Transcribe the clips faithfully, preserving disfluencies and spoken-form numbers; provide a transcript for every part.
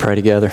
Pray together.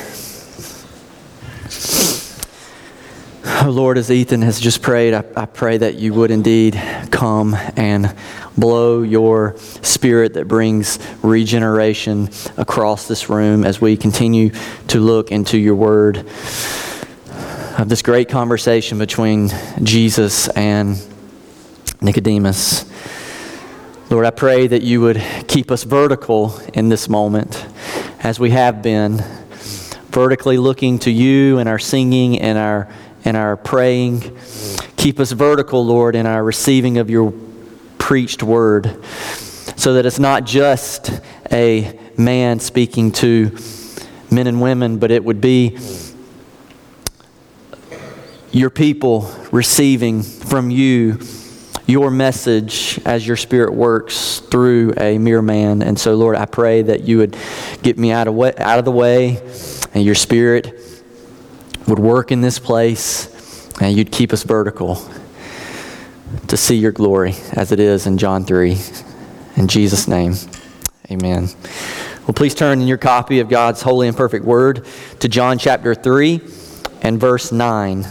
Oh Lord, as Ethan has just prayed, I, I pray that you would indeed come and blow your spirit that brings regeneration across this room as we continue to look into your word of this great conversation between Jesus and Nicodemus. Lord, I pray that you would keep us vertical in this moment as we have been, vertically looking to you and our singing and our and our praying. Keep us vertical, Lord, in our receiving of your preached word, so that it's not just a man speaking to men and women, but it would be your people receiving from you your message as your Spirit works through a mere man. And so, Lord, I pray that you would get me out of way, out of the way, and your Spirit would work in this place, and you'd keep us vertical to see your glory as it is in John three. In Jesus' name, amen. Well, please turn in your copy of God's holy and perfect word to John chapter three and verse nine.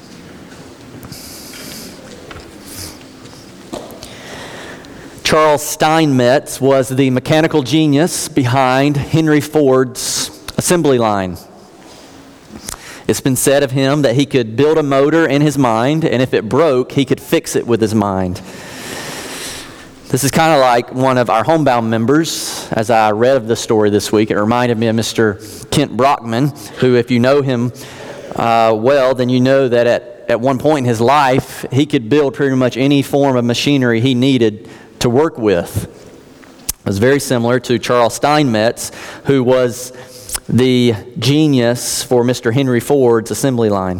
Charles Steinmetz was the mechanical genius behind Henry Ford's assembly line. It's been said of him that he could build a motor in his mind, and if it broke, he could fix it with his mind. This is kind of like one of our homebound members. As I read of the story this week, it reminded me of Mister Kent Brockman, who, if you know him uh, well, then you know that at, at one point in his life, he could build pretty much any form of machinery he needed to work with. It was very similar to Charles Steinmetz, who was the genius for Mister Henry Ford's assembly line.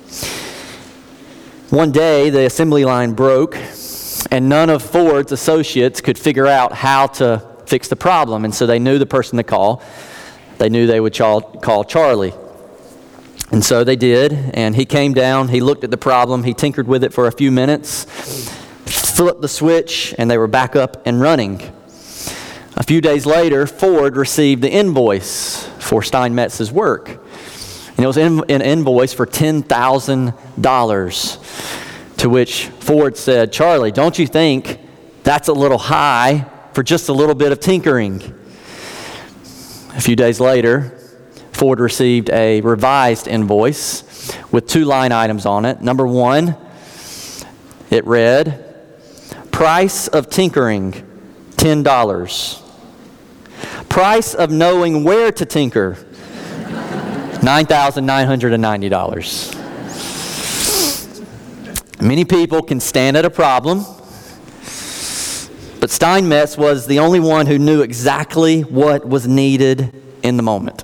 One day, the assembly line broke, and none of Ford's associates could figure out how to fix the problem, and so they knew the person to call. They knew they would call, call Charlie. And so they did, and he came down, he looked at the problem, he tinkered with it for a few minutes, flipped the switch, and they were back up and running. A few days later, Ford received the invoice for Steinmetz's work. And it was an invoice for ten thousand dollars, to which Ford said, "Charlie, don't you think that's a little high for just a little bit of tinkering?" A few days later, Ford received a revised invoice with two line items on it. Number one, it read, "Price of tinkering, ten dollars. Price of knowing where to tinker, nine thousand nine hundred ninety dollars. Many people can stand at a problem, but Steinmetz was the only one who knew exactly what was needed in the moment.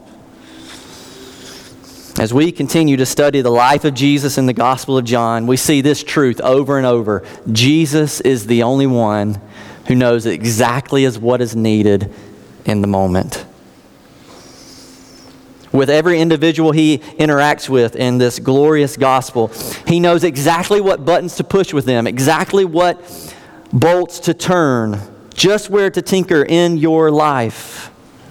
As we continue to study the life of Jesus in the Gospel of John, we see this truth over and over. Jesus is the only one who knows exactly as what is needed in the moment. With every individual he interacts with in this glorious gospel, he knows exactly what buttons to push with them, exactly what bolts to turn, just where to tinker in your life.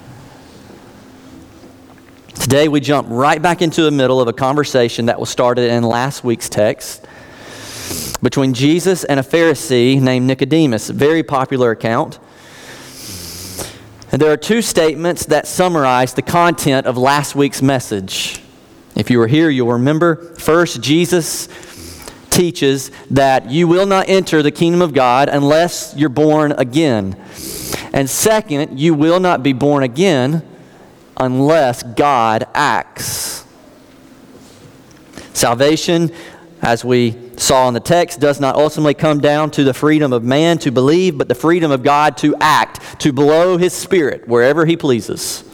Today we jump right back into the middle of a conversation that was started in last week's text between Jesus and a Pharisee named Nicodemus, a very popular account. And there are two statements that summarize the content of last week's message. If you were here, you'll remember. First, Jesus teaches that you will not enter the kingdom of God unless you're born again. And second, you will not be born again unless God acts. Salvation, as we saw in the text, does not ultimately come down to the freedom of man to believe, but the freedom of God to act, to blow His Spirit wherever He pleases.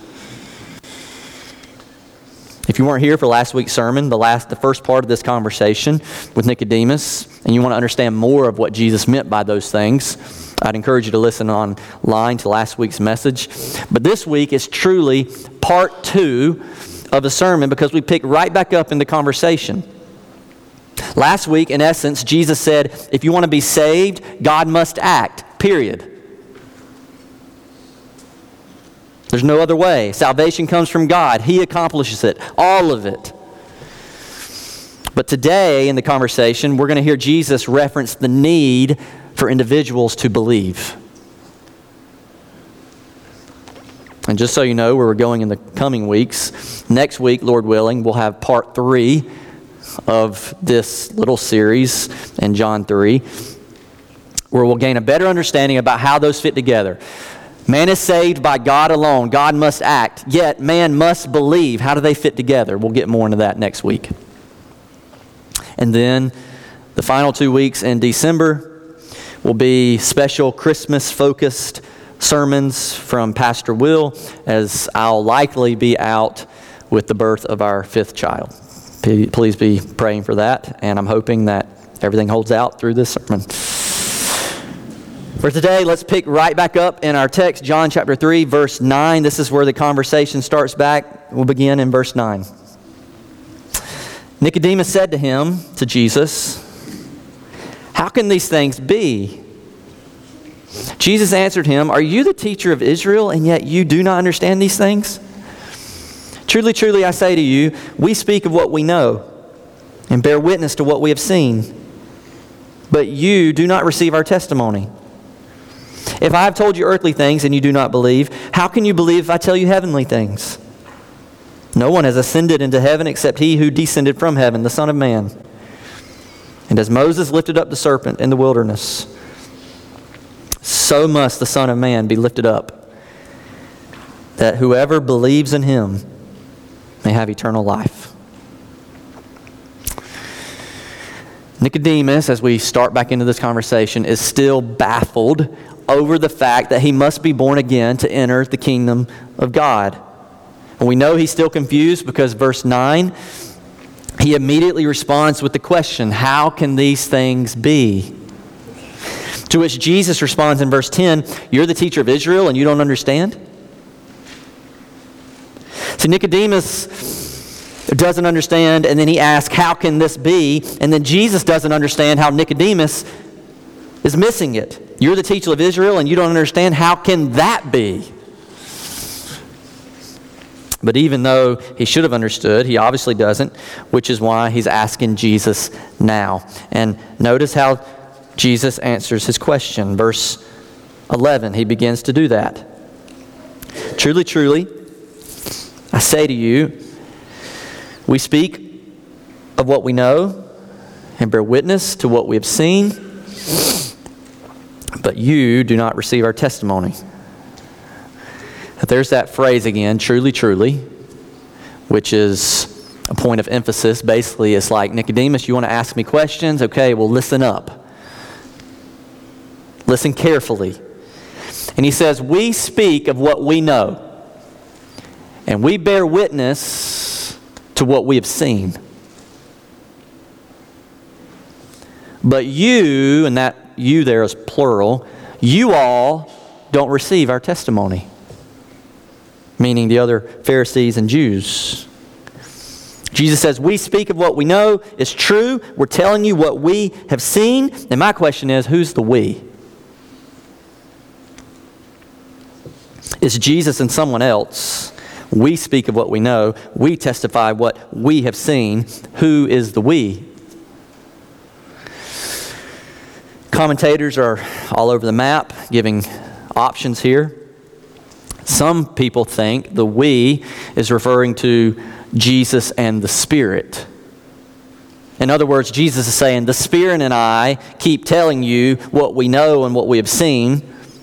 If you weren't here for last week's sermon, the last, the first part of this conversation with Nicodemus, and you want to understand more of what Jesus meant by those things, I'd encourage you to listen online to last week's message. But this week is truly part two of the sermon because we pick right back up in the conversation. Last week, in essence, Jesus said, if you want to be saved, God must act, period. There's no other way. Salvation comes from God. He accomplishes it, all of it. But today in the conversation, we're going to hear Jesus reference the need for individuals to believe. And just so you know where we're going in the coming weeks, next week, Lord willing, we'll have part three of this little series in John three, where we'll gain a better understanding about how those fit together. Man is saved by God alone. God must act, yet man must believe. How do they fit together? We'll get more into that next week. And then the final two weeks in December will be special Christmas-focused sermons from Pastor Will, as I'll likely be out with the birth of our fifth child. Please be praying for that, and I'm hoping that everything holds out through this sermon. For today, let's pick right back up in our text, John chapter three, verse nine. This is where the conversation starts back. We'll begin in verse nine. Nicodemus said to him, to Jesus, "How can these things be?" Jesus answered him, "Are you the teacher of Israel, and yet you do not understand these things? Truly, truly, I say to you, we speak of what we know, and bear witness to what we have seen. But you do not receive our testimony. If I have told you earthly things and you do not believe, how can you believe if I tell you heavenly things? No one has ascended into heaven except he who descended from heaven, the Son of Man. And as Moses lifted up the serpent in the wilderness, so must the Son of Man be lifted up, that whoever believes in him may have eternal life." Nicodemus, as we start back into this conversation, is still baffled over the fact that he must be born again to enter the kingdom of God. And we know he's still confused because verse nine, he immediately responds with the question, "How can these things be?" To which Jesus responds in verse ten, "You're the teacher of Israel and you don't understand?" So Nicodemus doesn't understand, and then he asks, "How can this be?" And then Jesus doesn't understand how Nicodemus is missing it. You're the teacher of Israel and you don't understand? How can that be? But even though he should have understood, he obviously doesn't, which is why he's asking Jesus now. And notice how Jesus answers his question. Verse eleven, he begins to do that. "Truly, truly, I say to you, we speak of what we know and bear witness to what we have seen, but you do not receive our testimony." There's that phrase again, "truly, truly," which is a point of emphasis. Basically, it's like, Nicodemus, you want to ask me questions? Okay, well, listen up. Listen carefully. And he says, we speak of what we know, and we bear witness to what we have seen. But you, and that you there is plural, you all don't receive our testimony. Meaning the other Pharisees and Jews. Jesus says, we speak of what we know. It's true. We're telling you what we have seen. And my question is, who's the we? It's Jesus and someone else. We speak of what we know. We testify what we have seen. Who is the we? Commentators are all over the map giving options here. Some people think the we is referring to Jesus and the Spirit. In other words, Jesus is saying, the Spirit and I keep telling you what we know and what we have seen.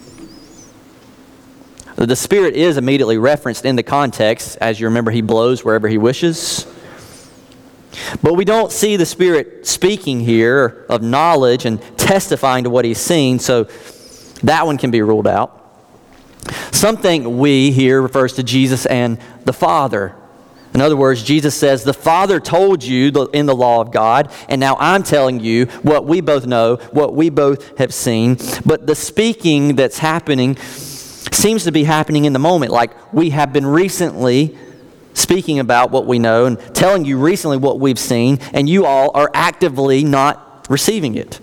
The Spirit is immediately referenced in the context. As you remember, he blows wherever he wishes. But we don't see the Spirit speaking here of knowledge and testifying to what he's seen, so that one can be ruled out. Some think we here refers to Jesus and the Father. In other words, Jesus says, the Father told you in the law of God, and now I'm telling you what we both know, what we both have seen. But the speaking that's happening seems to be happening in the moment, like we have been recently speaking about what we know and telling you recently what we've seen, and you all are actively not receiving it.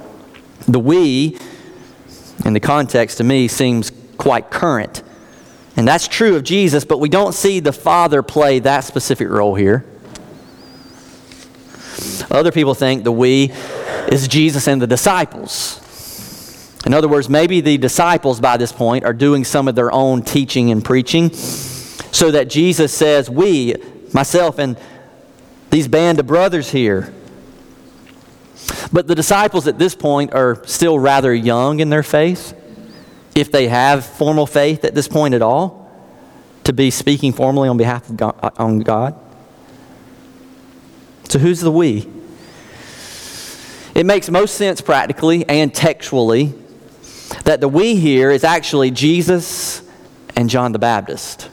The we, in the context to me, seems quite current. And that's true of Jesus, but we don't see the Father play that specific role here. Other people think the we is Jesus and the disciples. In other words, maybe the disciples by this point are doing some of their own teaching and preaching, so that Jesus says, we, myself and these band of brothers here. But the disciples at this point are still rather young in their faith, if they have formal faith at this point at all, to be speaking formally on behalf of God. On God. So who's the we? It makes most sense practically and textually that the we here is actually Jesus and John the Baptist.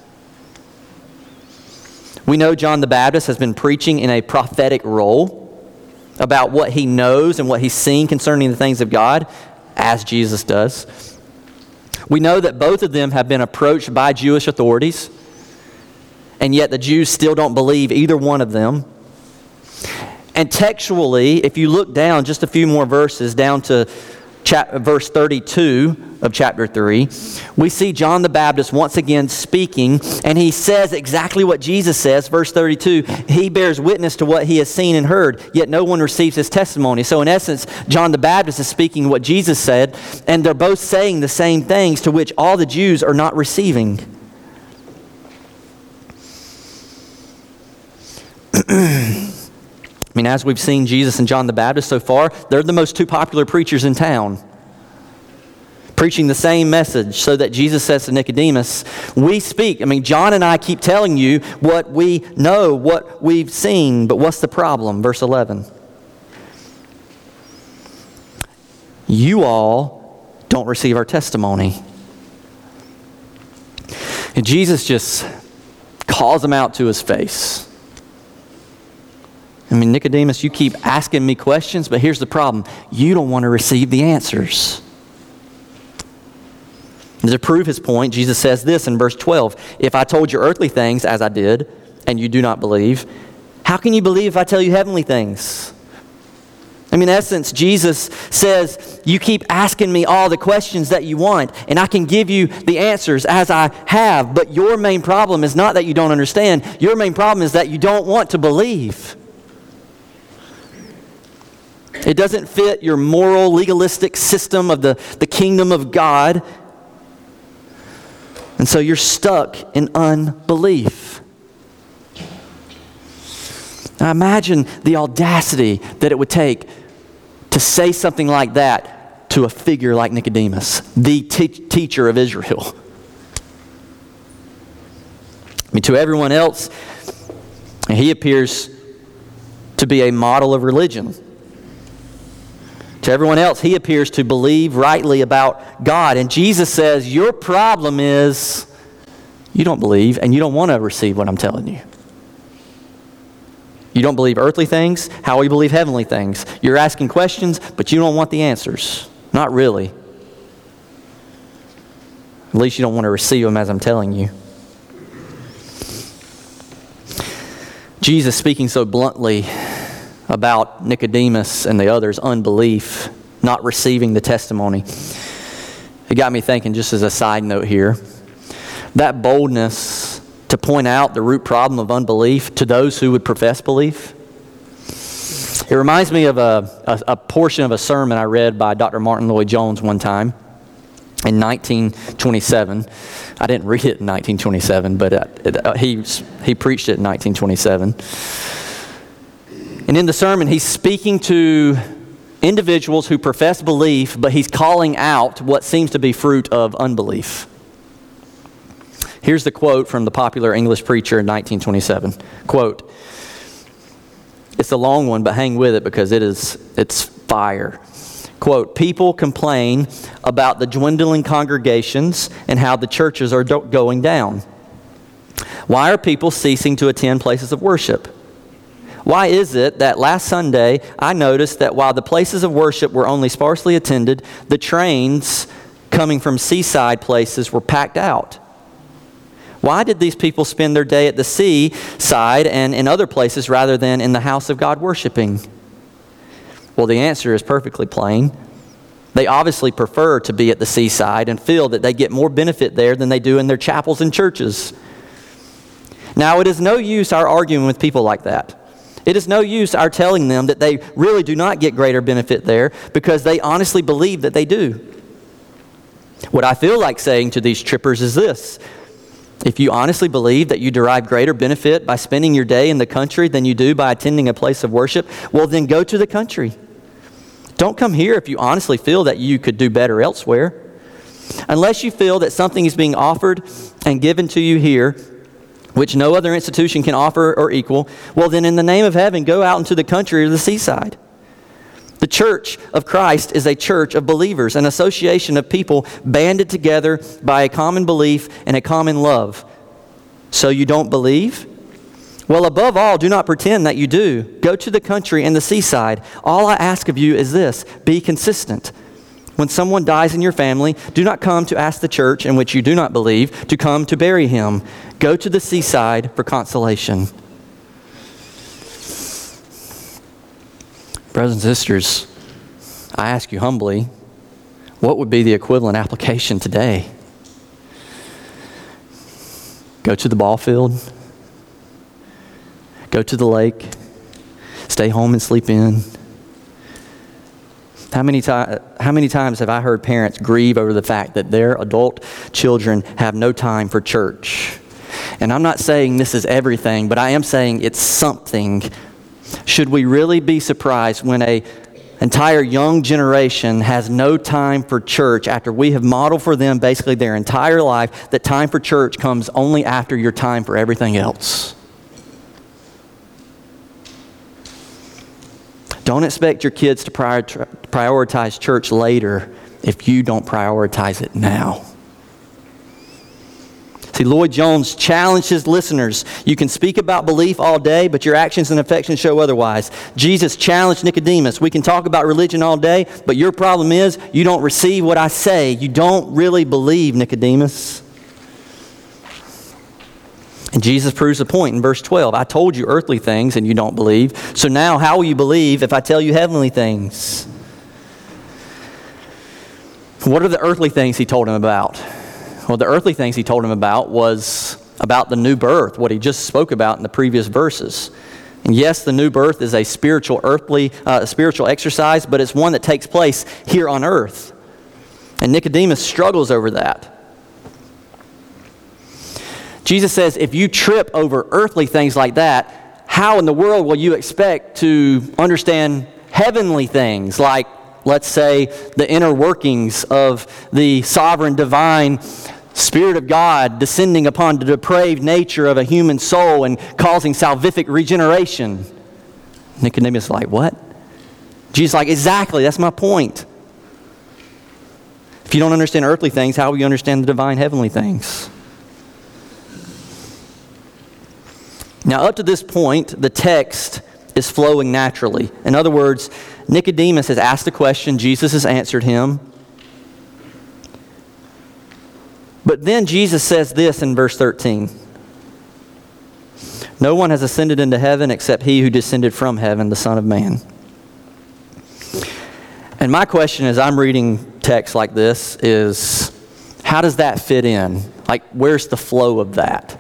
We know John the Baptist has been preaching in a prophetic role about what he knows and what he's seen concerning the things of God, as Jesus does. We know that both of them have been approached by Jewish authorities, and yet the Jews still don't believe either one of them. And textually, if you look down just a few more verses, down to chap- verse thirty-two of chapter three, we see John the Baptist once again speaking, and he says exactly what Jesus says. Verse thirty-two, he bears witness to what he has seen and heard, yet no one receives his testimony. So in essence, John the Baptist is speaking what Jesus said, and they're both saying the same things to which all the Jews are not receiving. I mean, as we've seen Jesus and John the Baptist so far, they're the most two popular preachers in town, preaching the same message, so that Jesus says to Nicodemus, we speak. I mean, John and I keep telling you what we know, what we've seen, but what's the problem? Verse eleven. You all don't receive our testimony. And Jesus just calls him out to his face. I mean, Nicodemus, you keep asking me questions, but here's the problem. You don't want to receive the answers. And to prove his point, Jesus says this in verse twelve. If I told you earthly things as I did, and you do not believe, how can you believe if I tell you heavenly things? I mean, in essence, Jesus says, you keep asking me all the questions that you want, and I can give you the answers as I have, but your main problem is not that you don't understand. Your main problem is that you don't want to believe. It doesn't fit your moral, legalistic system of the, the kingdom of God. And so you're stuck in unbelief. Now imagine the audacity that it would take to say something like that to a figure like Nicodemus, the te- teacher of Israel. I mean, to everyone else, he appears to be a model of religion. To everyone else, he appears to believe rightly about God. And Jesus says, your problem is you don't believe and you don't want to receive what I'm telling you. You don't believe earthly things. How will you believe heavenly things? You're asking questions, but you don't want the answers. Not really. At least you don't want to receive them as I'm telling you. Jesus, speaking so bluntly about Nicodemus and the others' unbelief, not receiving the testimony, it got me thinking, just as a side note here, that boldness to point out the root problem of unbelief to those who would profess belief. It reminds me of a, a, a portion of a sermon I read by Doctor Martin Lloyd-Jones one time in nineteen twenty-seven. I didn't read it in nineteen twenty-seven, but it, it, uh, he, he preached it in nineteen twenty-seven. And in the sermon, he's speaking to individuals who profess belief, but he's calling out what seems to be fruit of unbelief. Here's the quote from the popular English preacher in nineteen twenty-seven. Quote, it's a long one, but hang with it because it is, it's fire. Quote, people complain about the dwindling congregations and how the churches are do- going down. Why are people ceasing to attend places of worship? Why is it that last Sunday I noticed that while the places of worship were only sparsely attended, the trains coming from seaside places were packed out? Why did these people spend their day at the seaside and in other places rather than in the house of God worshiping? Well, the answer is perfectly plain. They obviously prefer to be at the seaside and feel that they get more benefit there than they do in their chapels and churches. Now, it is no use our arguing with people like that. It is no use our telling them that they really do not get greater benefit there because they honestly believe that they do. What I feel like saying to these trippers is this: if you honestly believe that you derive greater benefit by spending your day in the country than you do by attending a place of worship, well then go to the country. Don't come here if you honestly feel that you could do better elsewhere. Unless you feel that something is being offered and given to you here, which no other institution can offer or equal, well then in the name of heaven, go out into the country or the seaside. The church of Christ is a church of believers, an association of people banded together by a common belief and a common love. So you don't believe? Well, above all, do not pretend that you do. Go to the country and the seaside. All I ask of you is this: be consistent. When someone dies in your family, do not come to ask the church in which you do not believe to come to bury him. Go to the seaside for consolation. Brothers and sisters, I ask you humbly, what would be the equivalent application today? Go to the ball field? Go to the lake? Stay home and sleep in? How many, ti- how many times have I heard parents grieve over the fact that their adult children have no time for church? And I'm not saying this is everything, but I am saying it's something. Should we really be surprised when an entire young generation has no time for church after we have modeled for them basically their entire life that time for church comes only after your time for everything else? Don't expect your kids to prioritize church later if you don't prioritize it now. See, Lloyd Jones challenged his listeners. You can speak about belief all day, but your actions and affections show otherwise. Jesus challenged Nicodemus. We can talk about religion all day, but your problem is you don't receive what I say. You don't really believe, Nicodemus. And Jesus proves the point in verse twelve. I told you earthly things and you don't believe. So now how will you believe if I tell you heavenly things? What are the earthly things he told him about? Well, the earthly things he told him about was about the new birth, what he just spoke about in the previous verses. And yes, the new birth is a spiritual, earthly, uh, spiritual exercise, but it's one that takes place here on earth. And Nicodemus struggles over that. Jesus says, if you trip over earthly things like that, how in the world will you expect to understand heavenly things like, let's say, the inner workings of the sovereign divine Spirit of God descending upon the depraved nature of a human soul and causing salvific regeneration? Nicodemus is like, what? Jesus is like, exactly, that's my point. If you don't understand earthly things, how will you understand the divine heavenly things? Now, up to this point, the text is flowing naturally. In other words, Nicodemus has asked a question, Jesus has answered him. But then Jesus says this in verse thirteen. No one has ascended into heaven except he who descended from heaven, the Son of Man. And my question as I'm reading text like this is, how does that fit in? Like, where's the flow of that?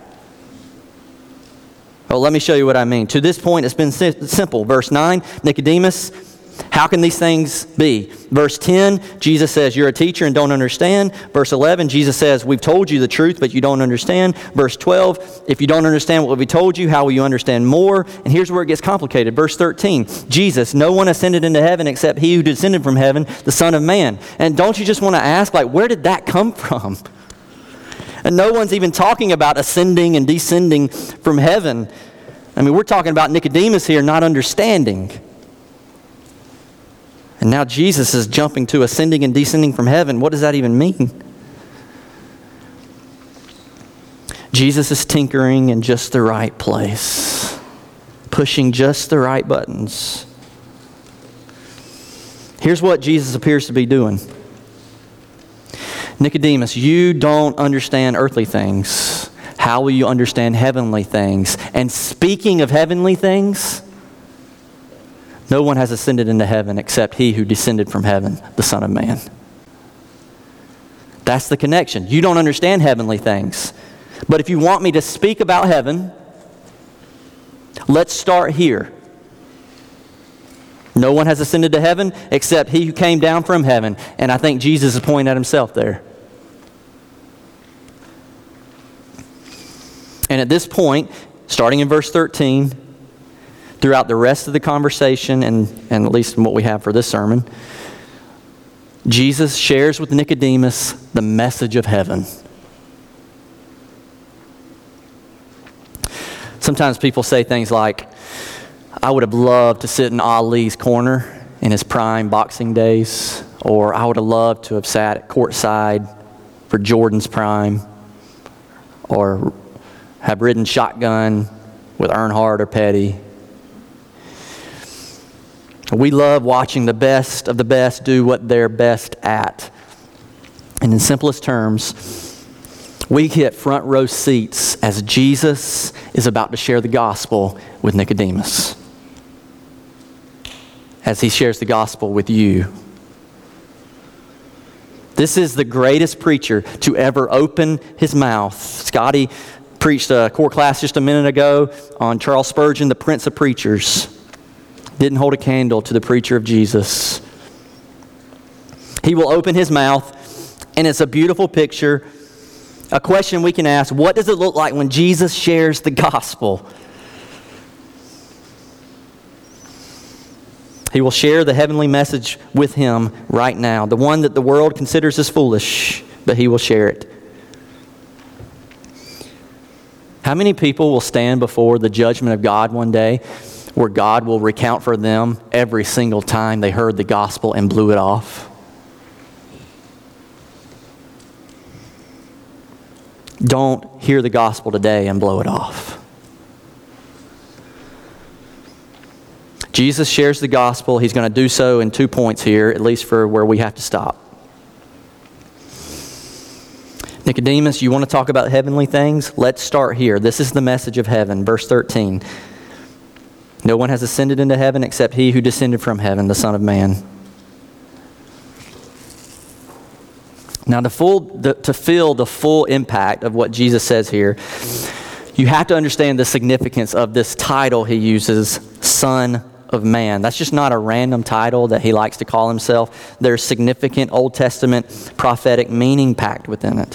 Well, let me show you what I mean. To this point, it's been simple. Verse nine, Nicodemus, how can these things be? Verse ten, Jesus says, you're a teacher and don't understand. Verse eleven, Jesus says, we've told you the truth, but you don't understand. Verse twelve, if you don't understand what we told you, how will you understand more? And here's where it gets complicated. Verse thirteen, Jesus, no one ascended into heaven except he who descended from heaven, the Son of Man. And don't you just want to ask, like, where did that come from? And no one's even talking about ascending and descending from heaven. I mean, we're talking about Nicodemus here not understanding. And now Jesus is jumping to ascending and descending from heaven. What does that even mean? Jesus is tinkering in just the right place, pushing just the right buttons. Here's what Jesus appears to be doing. Nicodemus, you don't understand earthly things. How will you understand heavenly things? And speaking of heavenly things, No one has ascended into heaven except he who descended from heaven, the Son of Man. That's the connection. You don't understand heavenly things. But if you want me to speak about heaven, let's start here. No one has ascended to heaven except he who came down from heaven. And I think Jesus is pointing at himself there. And at this point, starting in verse thirteen, throughout the rest of the conversation, and, and at least in what we have for this sermon, Jesus shares with Nicodemus the message of heaven. Sometimes people say things like, I would have loved to sit in Ali's corner in his prime boxing days, or I would have loved to have sat at courtside for Jordan's prime, or have ridden shotgun with Earnhardt or Petty. We love watching the best of the best do what they're best at. And in simplest terms, we get front row seats as Jesus is about to share the gospel with Nicodemus, as he shares the gospel with you. This is the greatest preacher to ever open his mouth. Scotty preached a core class just a minute ago on Charles Spurgeon, the Prince of Preachers. Didn't hold a candle to the preacher of Jesus. He will open his mouth, and it's a beautiful picture. A question we can ask, what does it look like when Jesus shares the gospel? He will share the heavenly message with him right now, the one that the world considers as foolish, but he will share it. How many people will stand before the judgment of God one day where God will recount for them every single time they heard the gospel and blew it off? Don't hear the gospel today and blow it off. Jesus shares the gospel. He's going to do so in two points here, at least for where we have to stop. Nicodemus, you want to talk about heavenly things? Let's start here. This is the message of heaven, verse thirteen. No one has ascended into heaven except he who descended from heaven, the Son of Man. Now, to, full, the, to feel the full impact of what Jesus says here, you have to understand the significance of this title he uses, Son of Man. That's just not a random title that he likes to call himself. There's significant Old Testament prophetic meaning packed within it.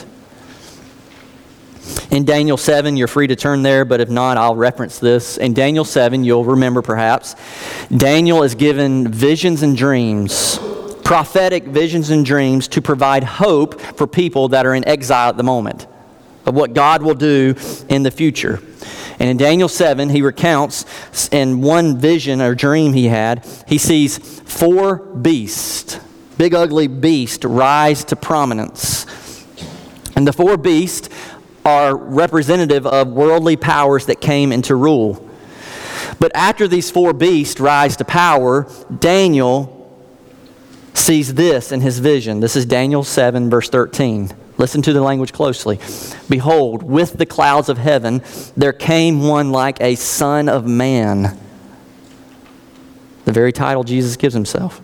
In Daniel seven, you're free to turn there, but if not, I'll reference this. In Daniel seven, you'll remember perhaps, Daniel is given visions and dreams, prophetic visions and dreams to provide hope for people that are in exile at the moment, of what God will do in the future. And in Daniel seven, he recounts in one vision or dream he had, he sees four beasts, big ugly beasts, rise to prominence. And the four beasts are representative of worldly powers that came into rule. But after these four beasts rise to power, Daniel sees this in his vision. This is Daniel seven, verse thirteen. Listen to the language closely. Behold, with the clouds of heaven, there came one like a son of man. The very title Jesus gives himself.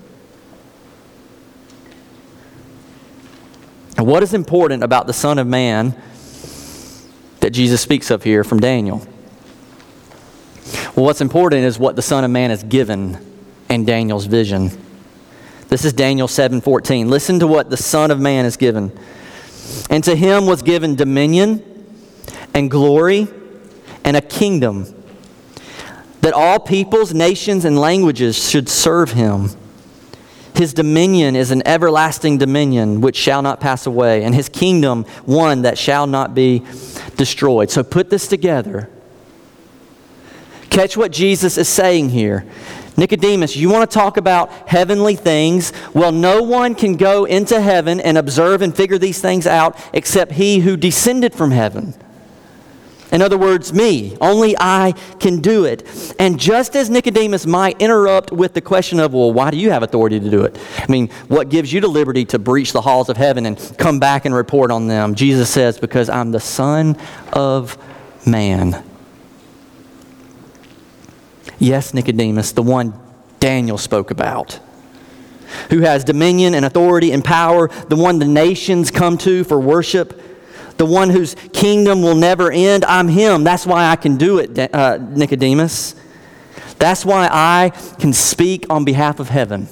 And what is important about the Son of Man that Jesus speaks of here from Daniel? Well, what's important is what the Son of Man is given in Daniel's vision. This is Daniel seven fourteen. Listen to what the Son of Man is given. And to him was given dominion and glory and a kingdom, that all peoples, nations, and languages should serve him. His dominion is an everlasting dominion which shall not pass away, and his kingdom one that shall not be destroyed. So put this together. Catch what Jesus is saying here. Nicodemus, you want to talk about heavenly things? Well, no one can go into heaven and observe and figure these things out except he who descended from heaven. In other words, me. Only I can do it. And just as Nicodemus might interrupt with the question of, well, why do you have authority to do it? I mean, what gives you the liberty to breach the halls of heaven and come back and report on them? Jesus says, because I'm the Son of Man. Yes, Nicodemus, the one Daniel spoke about, who has dominion and authority and power, the one the nations come to for worship, the one whose kingdom will never end. I'm him. That's why I can do it, uh, Nicodemus. That's why I can speak on behalf of heaven.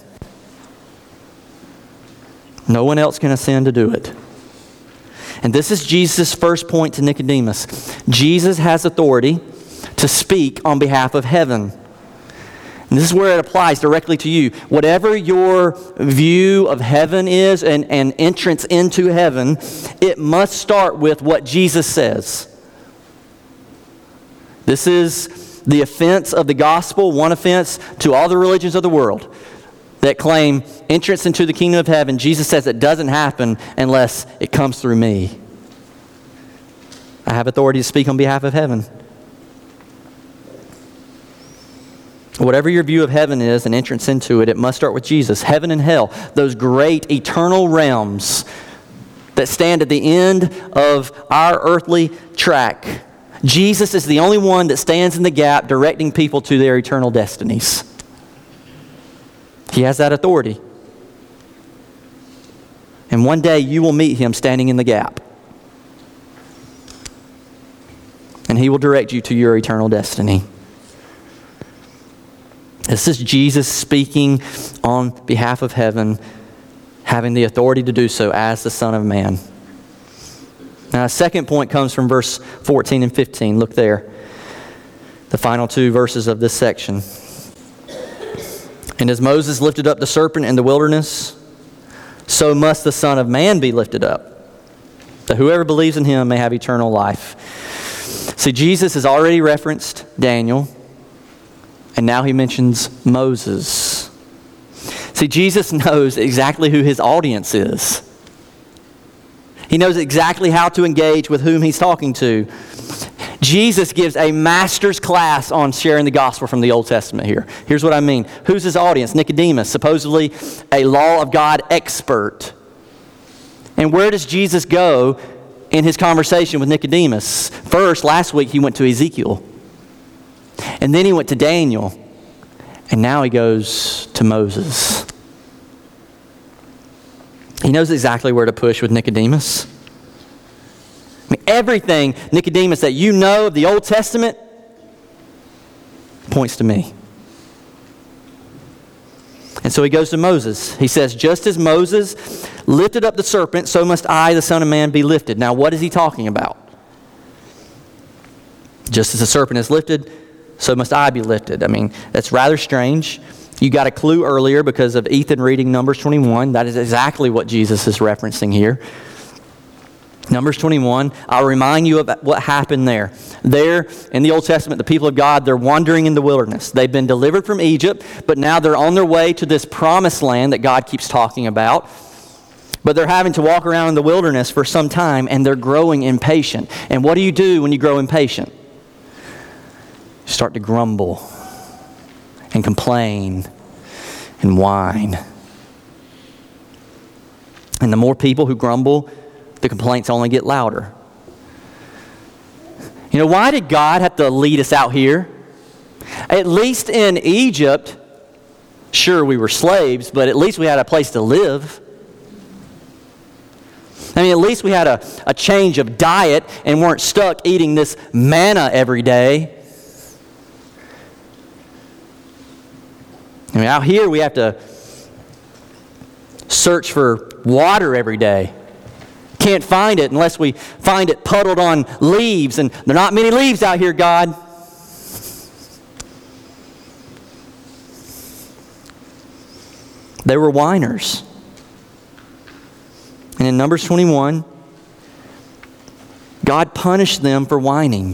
No one else can ascend to do it. And this is Jesus' first point to Nicodemus. Jesus has authority to speak on behalf of heaven. And this is where it applies directly to you. Whatever your view of heaven is and, and entrance into heaven, it must start with what Jesus says. This is the offense of the gospel, one offense to all the religions of the world that claim entrance into the kingdom of heaven. Jesus says it doesn't happen unless it comes through me. I have authority to speak on behalf of heaven. Whatever your view of heaven is and entrance into it, it must start with Jesus. Heaven and hell, those great eternal realms that stand at the end of our earthly track. Jesus is the only one that stands in the gap directing people to their eternal destinies. He has that authority. And one day you will meet him standing in the gap. And he will direct you to your eternal destiny. This is Jesus speaking on behalf of heaven, having the authority to do so as the Son of Man. Now, a second point comes from verse fourteen and fifteen. Look there. The final two verses of this section. And as Moses lifted up the serpent in the wilderness, so must the Son of Man be lifted up, that whoever believes in him may have eternal life. See, Jesus has already referenced Daniel, and now he mentions Moses. See, Jesus knows exactly who his audience is. He knows exactly how to engage with whom he's talking to. Jesus gives a master's class on sharing the gospel from the Old Testament here. Here's what I mean. Who's his audience? Nicodemus, supposedly a law of God expert. And where does Jesus go in his conversation with Nicodemus? First, last week he went to Ezekiel. And then he went to Daniel. And now he goes to Moses. He knows exactly where to push with Nicodemus. I mean, everything, Nicodemus, that you know of the Old Testament points to me. And so he goes to Moses. He says, just as Moses lifted up the serpent, so must I, the Son of Man, be lifted. Now, what is he talking about? Just as the serpent is lifted, so must I be lifted. I mean, that's rather strange. You got a clue earlier because of Ethan reading Numbers twenty-one. That is exactly what Jesus is referencing here. Numbers twenty-one, I'll remind you of what happened there. There, in the Old Testament, the people of God, they're wandering in the wilderness. They've been delivered from Egypt, but now they're on their way to this promised land that God keeps talking about. But they're having to walk around in the wilderness for some time, and they're growing impatient. And what do you do when you grow impatient? You start to grumble and complain and whine. And the more people who grumble, the complaints only get louder. You know, why did God have to lead us out here? At least in Egypt, sure, we were slaves, but at least we had a place to live. I mean, at least we had a, a change of diet and weren't stuck eating this manna every day. I mean, out here we have to search for water every day. Can't find it unless we find it puddled on leaves, and there are not many leaves out here, God. They were whiners. And in Numbers twenty-one, God punished them for whining.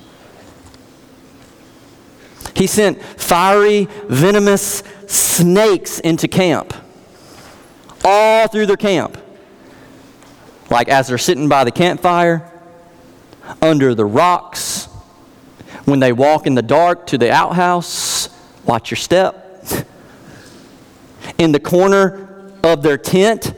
He sent fiery, venomous snakes into camp, all through their camp. Like as they're sitting by the campfire, under the rocks, when they walk in the dark to the outhouse, watch your step. In the corner of their tent,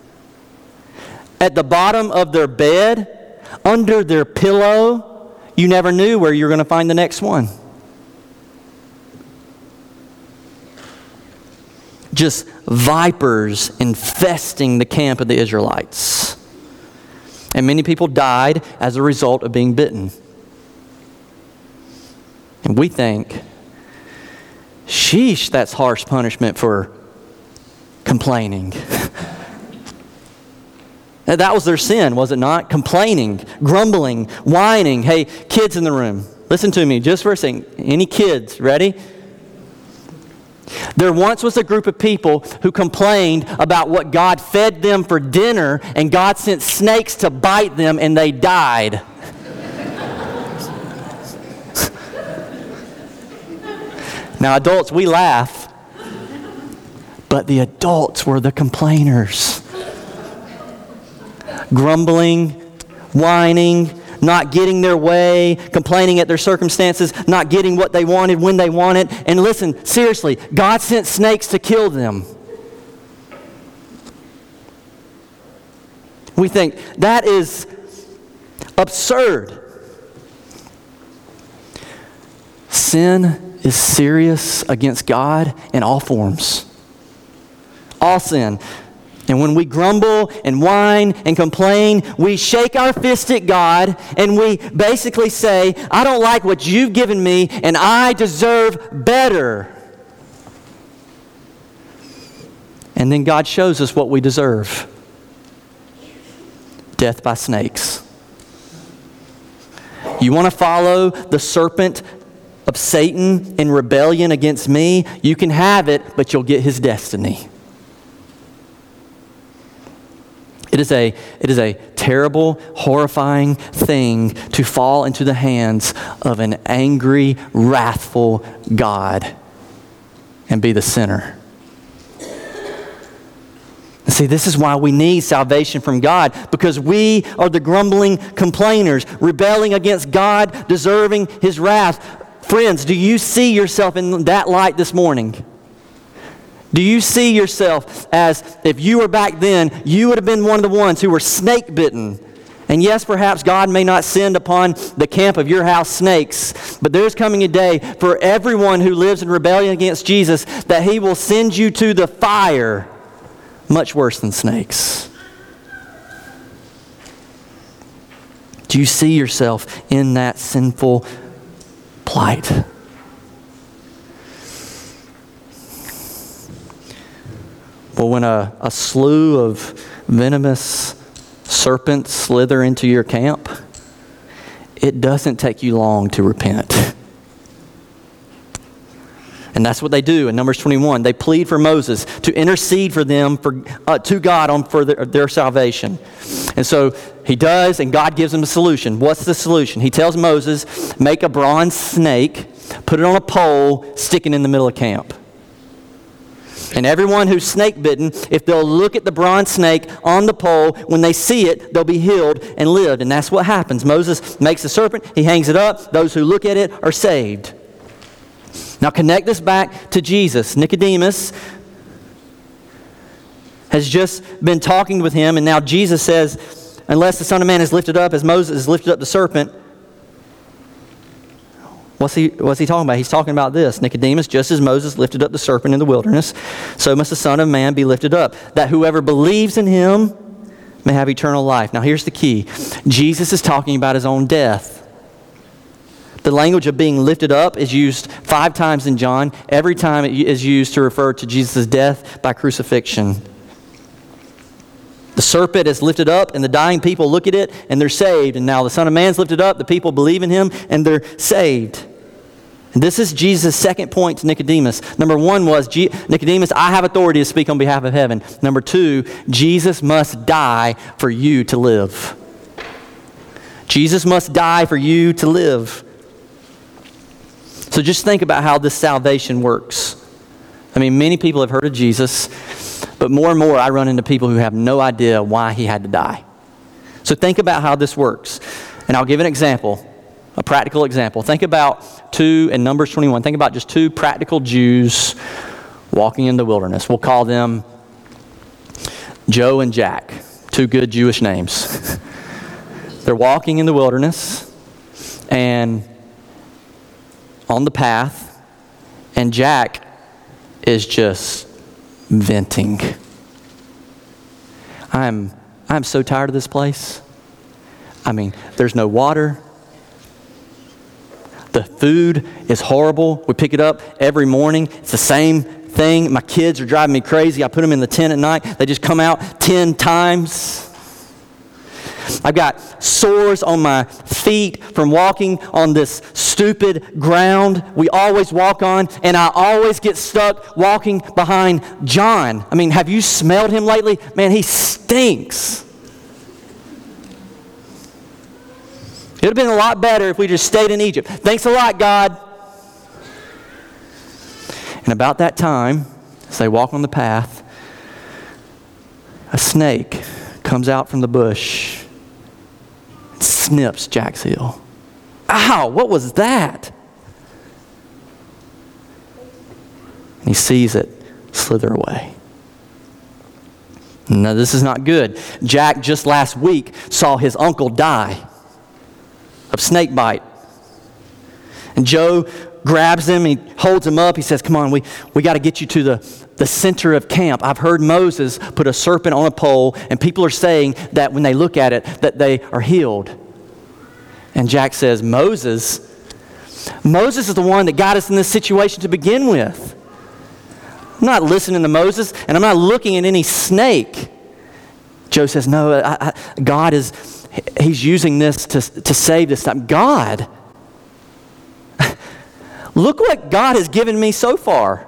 at the bottom of their bed, under their pillow, you never knew where you were going to find the next one. just vipers infesting the camp of the Israelites. And many people died as a result of being bitten. And we think, sheesh, that's harsh punishment for complaining. That was their sin, was it not? Complaining, grumbling, whining. Hey, kids in the room, listen to me just for a second. Any kids, ready? There once was a group of people who complained about what God fed them for dinner, and God sent snakes to bite them, and they died. Now, adults, we laugh, but the adults were the complainers. Grumbling, whining, not getting their way, complaining at their circumstances, not getting what they wanted when they wanted. And listen, seriously, God sent snakes to kill them. We think that is absurd. Sin is serious against God in all forms. All sin. And when we grumble and whine and complain, we shake our fist at God and we basically say, I don't like what you've given me and I deserve better. And then God shows us what we deserve. Death by snakes. You want to follow the serpent of Satan in rebellion against me? You can have it, but you'll get his destiny. It is a, it is a terrible, horrifying thing to fall into the hands of an angry, wrathful God and be the sinner. And see, this is why we need salvation from God, because we are the grumbling complainers, rebelling against God, deserving his wrath. Friends, do you see yourself in that light this morning? Do you see yourself as, if you were back then, you would have been one of the ones who were snake bitten? And yes, perhaps God may not send upon the camp of your house snakes, but there's coming a day for everyone who lives in rebellion against Jesus that he will send you to the fire, much worse than snakes. Do you see yourself in that sinful plight? Well, when a, a slew of venomous serpents slither into your camp, it doesn't take you long to repent. And that's what they do in Numbers twenty-one. They plead for Moses to intercede for them, for uh, to God on for their, their salvation. And so he does, and God gives them a solution. What's the solution? He tells Moses, make a bronze snake, put it on a pole, stick it in the middle of camp. And everyone who's snake bitten, if they'll look at the bronze snake on the pole, when they see it, they'll be healed and lived. And that's what happens. Moses makes the serpent, he hangs it up. Those who look at it are saved. Now connect this back to Jesus. Nicodemus has just been talking with him, and now Jesus says, unless the Son of Man is lifted up as Moses has lifted up the serpent. What's he, what's he talking about? He's talking about this. Nicodemus, just as Moses lifted up the serpent in the wilderness, so must the Son of Man be lifted up, that whoever believes in him may have eternal life. Now here's the key. Jesus is talking about his own death. The language of being lifted up is used five times in John. Every time it is used to refer to Jesus' death by crucifixion. The serpent is lifted up, and the dying people look at it, and they're saved. And now the Son of Man's lifted up, the people believe in him, and they're saved. And this is Jesus' second point to Nicodemus. Number one was, Nicodemus, I have authority to speak on behalf of heaven. Number two, Jesus must die for you to live. Jesus must die for you to live. So just think about how this salvation works. I mean, many people have heard of Jesus, but more and more I run into people who have no idea why he had to die. So think about how this works. And I'll give an example. A practical example. Think about two, in Numbers twenty-one, think about just two practical Jews walking in the wilderness. We'll call them Joe and Jack, two good Jewish names. They're walking in the wilderness and on the path, and Jack is just venting. I'm, I'm so tired of this place. I mean, there's no water. The food is horrible. We pick it up every morning. It's the same thing. My kids are driving me crazy. I put them in the tent at night. They just come out ten times. I've got sores on my feet from walking on this stupid ground we always walk on, and I always get stuck walking behind John. I mean, have you smelled him lately? Man, he stinks. It would have been a lot better if we just stayed in Egypt. Thanks a lot, God. And about that time, as they walk on the path, a snake comes out from the bush, snips Jack's heel. Ow, what was that? And he sees it slither away. Now, this is not good. Jack just last week saw his uncle die of snake bite. And Joe grabs him, he holds him up, he says, come on, we, we got to get you to the, the center of camp. I've heard Moses put a serpent on a pole, and people are saying that when they look at it, that they are healed. And Jack says, Moses? Moses is the one that got us in this situation to begin with. I'm not listening to Moses, and I'm not looking at any snake. Joe says, no, I, I, God is... He's using this to, to save this time. God, look what God has given me so far.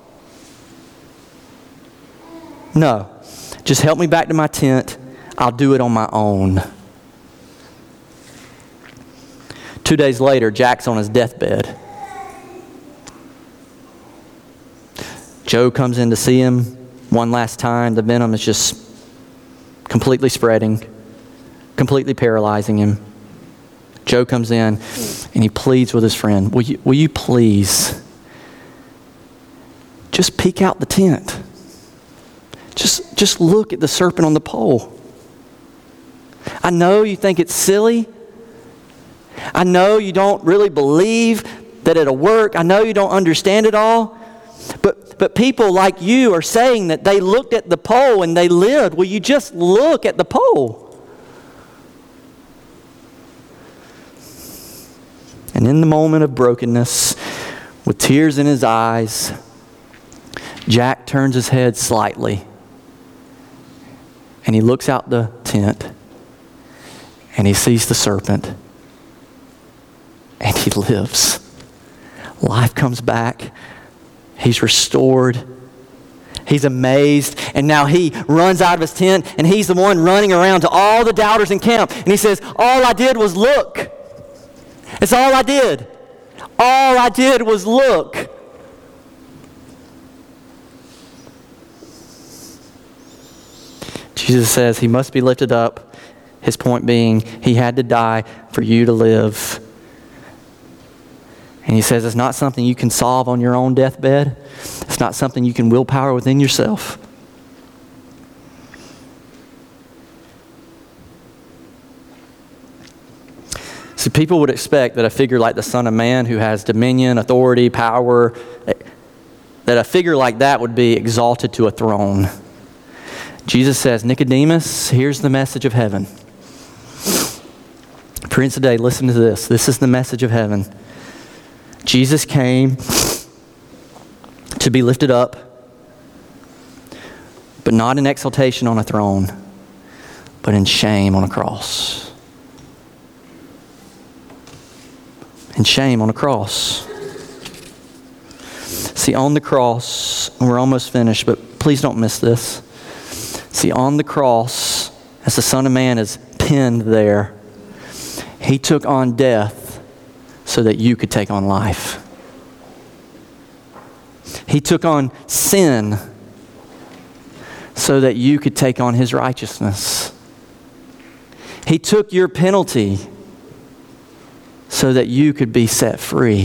No, just help me back to my tent. I'll do it on my own. Two days later, Jack's on his deathbed. Joe comes in to see him one last time. The venom is just completely spreading, completely paralyzing him. Joe comes in and he pleads with his friend, will you, will you please just peek out the tent? Just, just look at the serpent on the pole. I know you think it's silly. I know you don't really believe that it'll work. I know you don't understand it all. But, but people like you are saying that they looked at the pole and they lived. Will you just look at the pole? And in the moment of brokenness, with tears in his eyes, Jack turns his head slightly and he looks out the tent and he sees the serpent and he lives. Life comes back. He's restored. He's amazed. And now he runs out of his tent and he's the one running around to all the doubters in camp. And he says, all I did was look. It's all I did. All I did was look. Jesus says he must be lifted up. His point being, he had to die for you to live. And he says it's not something you can solve on your own deathbed. It's not something you can willpower within yourself. See, people would expect that a figure like the Son of Man, who has dominion, authority, power, that a figure like that would be exalted to a throne. Jesus says, Nicodemus, here's the message of heaven. Prince today, listen to this. This is the message of heaven. Jesus came to be lifted up, but not in exaltation on a throne, but in shame on a cross. In shame on a cross. See, on the cross, and we're almost finished, but please don't miss this. See, on the cross, as the Son of Man is pinned there, he took on death so that you could take on life. He took on sin so that you could take on his righteousness. He took your penalty so that you could be set free.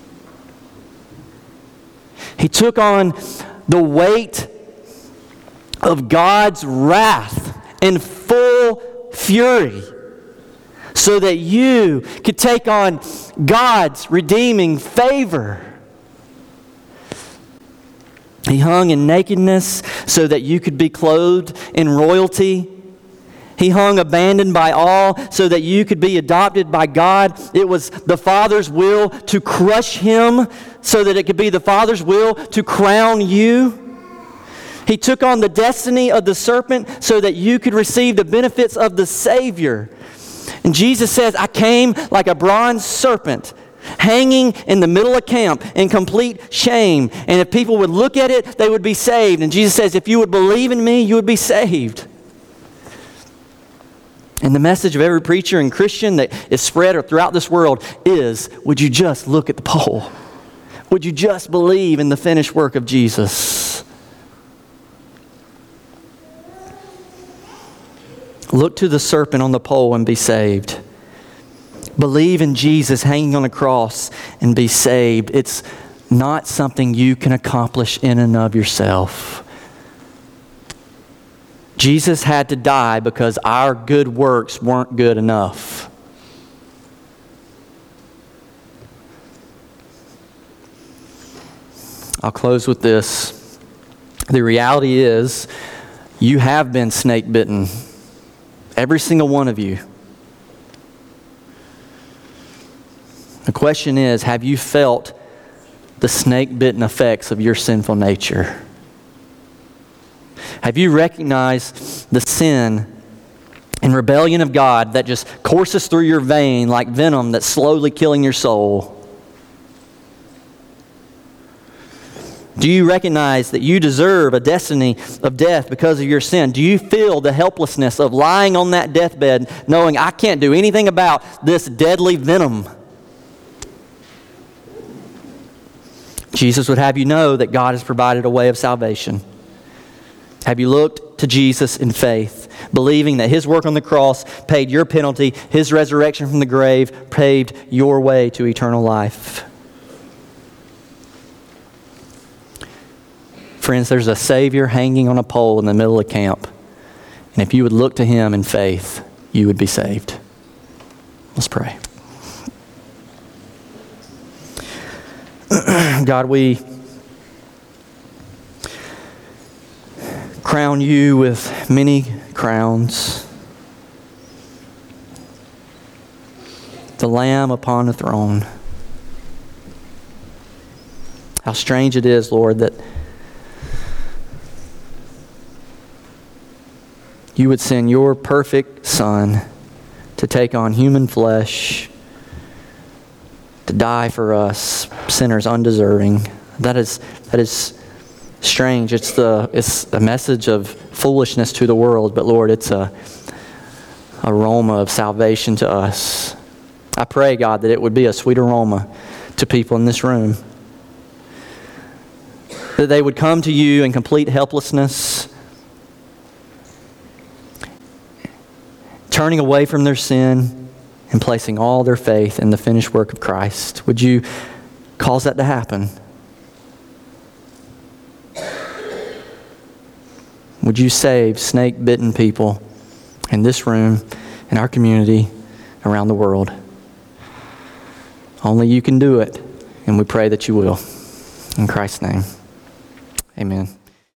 He took on the weight of God's wrath in full fury so that you could take on God's redeeming favor. He hung in nakedness so that you could be clothed in royalty. He hung abandoned by all so that you could be adopted by God. It was the Father's will to crush him so that it could be the Father's will to crown you. He took on the destiny of the serpent so that you could receive the benefits of the Savior. And Jesus says, I came like a bronze serpent, hanging in the middle of camp in complete shame. And if people would look at it, they would be saved. And Jesus says, if you would believe in me, you would be saved. And the message of every preacher and Christian that is spread throughout this world is, would you just look at the pole? Would you just believe in the finished work of Jesus? Look to the serpent on the pole and be saved. Believe in Jesus hanging on a cross and be saved. It's not something you can accomplish in and of yourself. Jesus had to die because our good works weren't good enough. I'll close with this. The reality is, you have been snake bitten. Every single one of you. The question is, have you felt the snake-bitten effects of your sinful nature? Have you recognized the sin and rebellion of God that just courses through your vein like venom that's slowly killing your soul? Do you recognize that you deserve a destiny of death because of your sin? Do you feel the helplessness of lying on that deathbed knowing I can't do anything about this deadly venom? Jesus would have you know that God has provided a way of salvation. Have you looked to Jesus in faith, believing that His work on the cross paid your penalty, His resurrection from the grave paved your way to eternal life? Friends, there's a Savior hanging on a pole in the middle of camp. And if you would look to Him in faith, you would be saved. Let's pray. God, we crown you with many crowns. The Lamb upon the throne. How strange it is, Lord, that you would send your perfect Son to take on human flesh, to die for us, sinners undeserving. That is that is strange. It's the it's a message of foolishness to the world, but Lord, it's a aroma of salvation to us. I pray, God, that it would be a sweet aroma to people in this room. That they would come to you in complete helplessness, turning away from their sin and placing all their faith in the finished work of Christ. Would you cause that to happen? Would you save snake-bitten people in this room, in our community, around the world? Only you can do it, and we pray that you will. In Christ's name, amen.